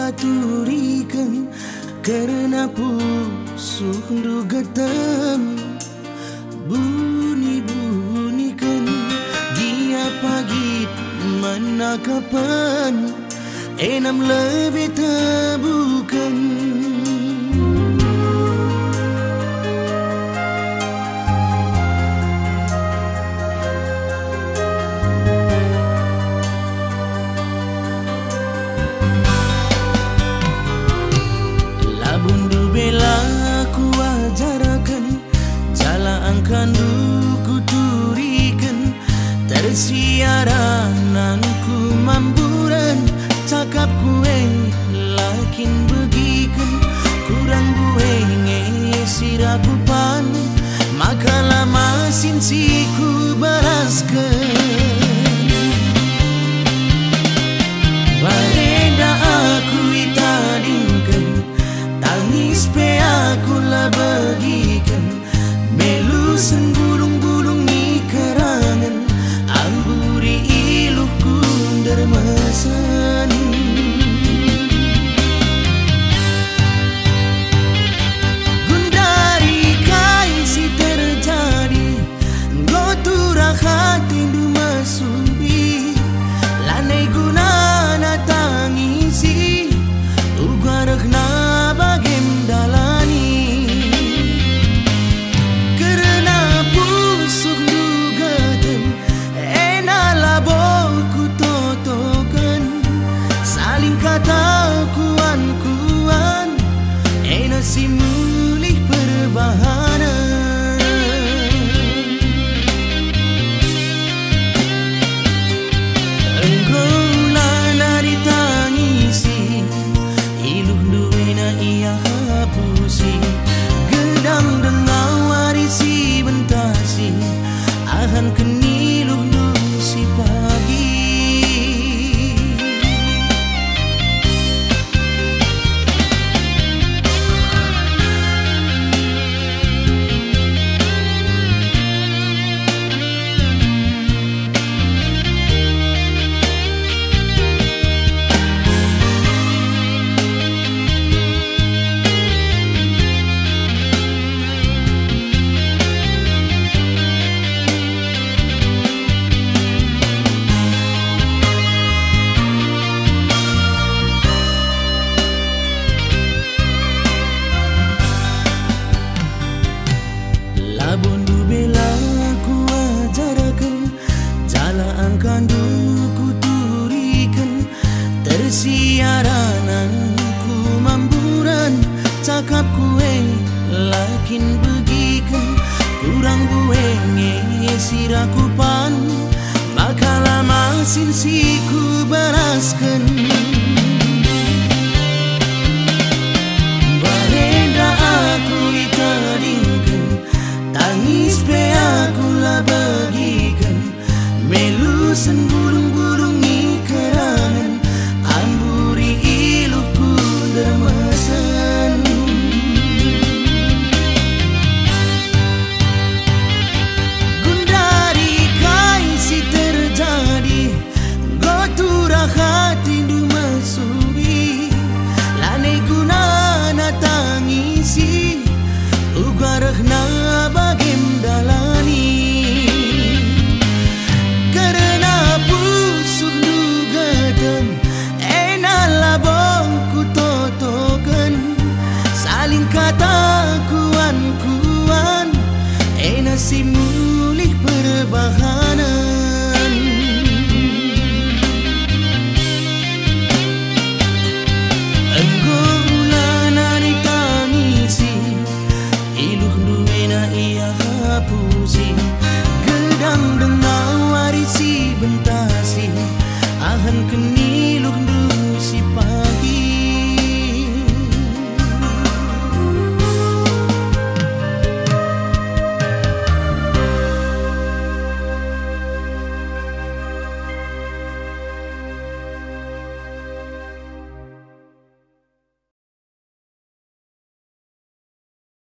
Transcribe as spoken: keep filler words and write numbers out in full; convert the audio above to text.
baturikan karena pusuh dugatan bunyi-bunyikan dia pagi menakapan enam lebih tebukan. Akan ku turikan tersiaran ku mamburan cakap kue lakin begikan kurang gue ngesiraku pan maka lama sinsi ku balaskan bareda aku itadingkan tangis pe aku lah bagikan melusan bulung-bulung ni karangan amburi iluhku dermasan gundari kaisi terjadi gotura hati dumasubi lanai gunana tangisi ugarak na bagem dalani kuan-kuan ena si mulih perbahanan engkau lana ditangisi iluh duena ia hapusi gedang dengau warisi bentasi ahan keniluh dusi pagi. Labundu bela ku ajarakan jala angkandu ku turikan tersiaran ku mamburan cakap kue lakin begikan kurang gue ngesiraku pan maka lama sinsi ku balaskan